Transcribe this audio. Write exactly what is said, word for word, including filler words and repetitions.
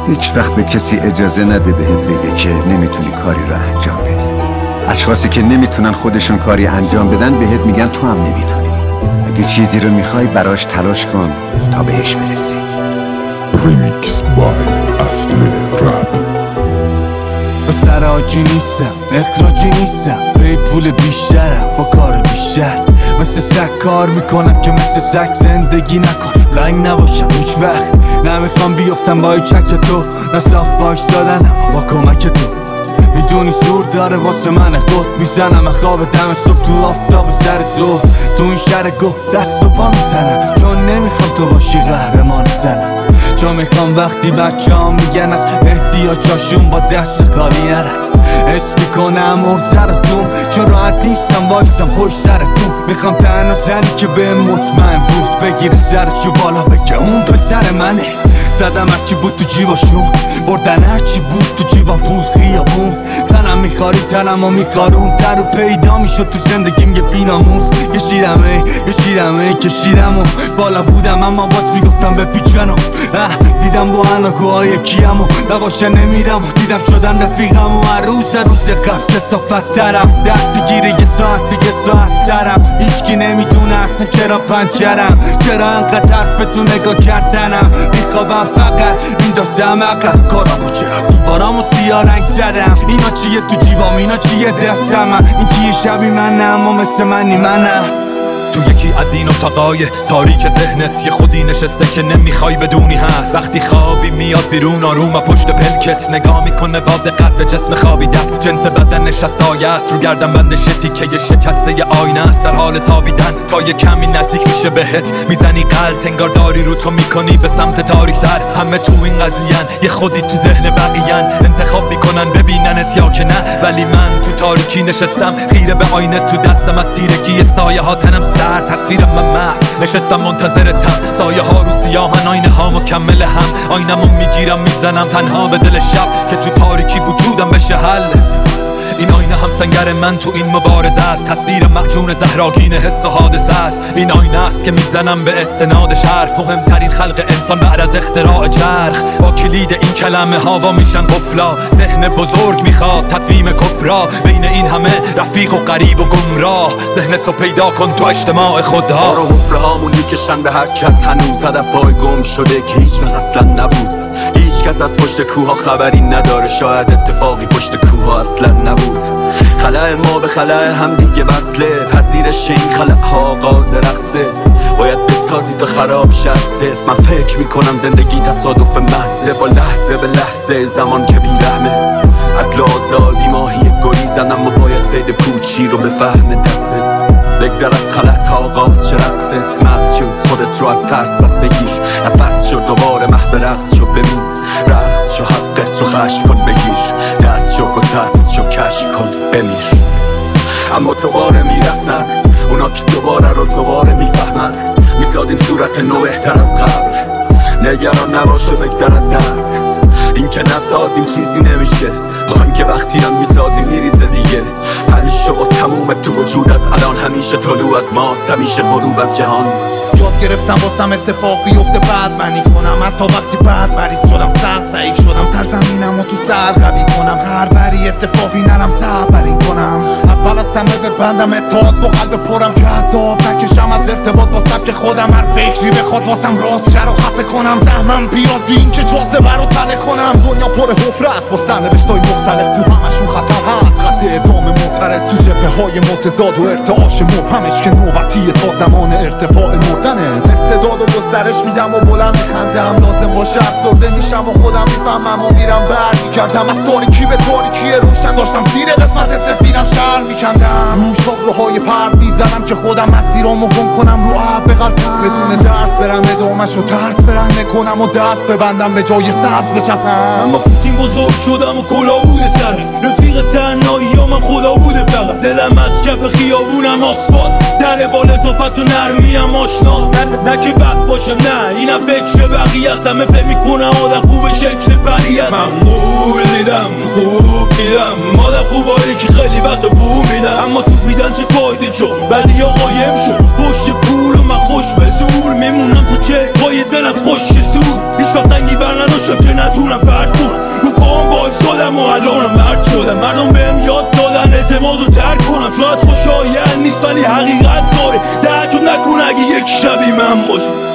هیچ وقت به کسی اجازه نده بهت بگه که نمیتونی کاری رو انجام بدی. اشخاصی که نمیتونن خودشون کاری انجام بدن بهت میگن تو هم نمیتونی. اگه چیزی رو میخوای براش تلاش کن تا بهش برسی. ریمیکس بای اصل رپ. سراجی نیستم، اخراجی نیستم، به پول بیشترم با کار بیشتر. مثل سگ کار میکنم که مثل سگ زندگی نکنم، لنگ نباشم هیچ وقت. نمیخوام بیفتم با چک تو، نه صاف وایسادنم با کمک تو. میدونی زور داره واسه من قد میزنم، خواب دم صبح تو آفتاب سر ظهر. تو این شهر گو دست و پا میزنم، چون نمیخوام تو باشی قهرمان زنم. چون میخوام وقتی بچه ها میگن از احتیاجاشون با دست خالی نرم. حس میکنم موزرتون، چون راحت نیستم وایسم پشت سرتون. میخوام تنها زنی که به مطمئن بود بگیره سرشو بالا بگه اون پسر منه. زدم هرچی بود تو جیباشون، بردن هرچی بود تو جیبم، پول خیابون. تنم میخاری تنم و میخارون، تر و پیدا میشد تو زندگیم یه بیناموس. کشیدمه کشیدمه کشیدم و بالا بودم، اما باز میگفتم بپیچنم. دیدم با اناگوهای کیم و نباشه نمیرم، دیدم شدن رفیقم و عروس روز قبل کسافت ترم. درد بگیره یه ساعت بگه ساعت سرم، هیچکی نمیدونه اصلا چرا پنچرم، چرا انقدر حرفتو نگاه کردنم. میخوابم فقط میندازم عقل کارامو، چرا دیوارامو سیاه رنگ زدم. اینا چیه تو جیبام، اینا چیه دستم، این کیه شبی منه اما مثل منی منه. تو یکی از این اتاقای تاریک ذهنت یه خودی نشسته که نمیخوای بدونی هست. وقتی خوابی میاد بیرون آروم و پشت پلکت نگاه میکنه با دقت به جسم خوابیدن. جنس بدنش از سایه است، رو گردن بندش تیکه یه شکسته ی آینه است در حال تابیدن. تا یه کمی نزدیک میشه بهت میزنی قلط، انگار داری رو تو میکنی به سمت تاریکتر. همه تو این قضیه‌ن، یه خودی تو ذهن بقیه‌ن، انتخاب میکنن ببیننت یا که نه. ولی من تو تاریکی نشستم خیره به آینه، تو دستم از تیرگی سایه ها تنم سر. تصویرم من محو نشستم منتظرتم، سایه ها رو سیاهن، آینه ها مکمل هم. آینمو میگیرم میزنم تنها به دل شب که تو تاریکی وجودم بشه حل. این آینه هم سنگر من تو این مبارزه است، تصویر محجون زهراگین حس و حادثه است. این آینه است که میزنم به استناد شرف، مهمترین خلق انسان بعد از اختراع چرخ. با کلید این کلمه هوا میشن قفلا، ذهن بزرگ میخواد تصمیم کبرا. بین این همه رفیق و غریب و گمراه، ذهنتو پیدا کن تو اجتماع خودها. رو حفره هامون میکشن به حرکت، هنوز هدفهای گم شده که هیچ وقت اصلا نبود. هیچ کس از پشت کوها خبری نداره، شاید اتفاقی پشت کوها اصلا نبود. خلأ ما به خلأ هم دیگه وصله، پذیرش این خلأ ها آغاز رقصه. باید بسازی تا خراب شه از صفر. من فکر میکنم زندگی تصادف محضه، با لحظه به لحظه زمان که بیرحمه. عدل آزادی ماهی گریزن، اما باید صید پوچی رو بفهم دستت. بگذر از خلأت ها آغاز شه رقصت، مغز شو خودت رو از ترس بس بگیر. نفس شو دوباره محو رقص شو، ببین رقص شو حقت رو خشم کن بگیر. دست شو گسست شو کشف کن بمیر. اما دوباره میرسن اونا که دوباره رو دوباره میفهمن، میسازیم صورت نو بهتر از قبل. نگران نباشه بگذر از درد، این که نسازیم چیزی نمیشه. آن که وقتی هم میسازیم میریزه دیگه. حل شو و تموم تو وجود از الان، همیشه طلوع از ماست همیشه غروب از جهان. یاد گرفتم واسم اتفاق بیفته بعد منی کنم، حتی وقتی بعد مریض شدم سخت ضعیف شدم. سرزمینم و تو سر قوی کنم، هر وری اتفاقی نرم صبرین کنم. اول از همه ببندم اتحاد با قلب پرم که عذاب نکشم از ارتباط با سبک خودم. هر فکری بخواد واسم راست شه رو خفه کنم، سهمم بیاد بین که جاذبه رو تله کنم. دنیا پر حفره است با سرنوشتای مختلف، تو همشون خطر هست، خط ادامه معترض. تو جبهه های متضاد و ارتعاش مبهمش که نوبتیه تا زمان ارتفاع مردنه. استعداد و گسترش میدم و بلند میخندم، لازم باشه افسرده میشم و خودم میفهمم و میرم بر میکردم. از تاریکی به تاریکی روشن داشتم زیر قسمت سفیدم شهر میکندم. روش تابلوهای پرد میزنم که خودم مسیرامو گم کنم رو آب بغلطم. بدون درس برم ادامش و ترس برهنه کنم و دست ببندم به جای سبز بچسبم. اما پوتین بزرگ شدم و کلا بوده سرم، رفیق تنهایی ها من خدا بوده فقط. دلم از کف خیابونم آسفالت، در بال توپت و نرمیم آشناست. نه, نه که بد باشم، نه اینم فکر بقیه است. همه فکر میکنم آدم خوب شکل پری است. من قول دیدم خوب دیدم آدم خوبایی که خیلی وقت بو میدم، اما تو میدن چه فایده شد ولی یا قایم شد. پشت پول و من خوش به زور میمونم تو چه پای دلم خوش زور. هیچ وقت سنگی بر نداشتم که نتونم پر الانم مرد شدم، مردم بهم یاد دادن اعتماد رو ترک کنم. شاید خوشایند نیست ولی حقیقت داره، تعجب نکن اگه یک شبی من باشم.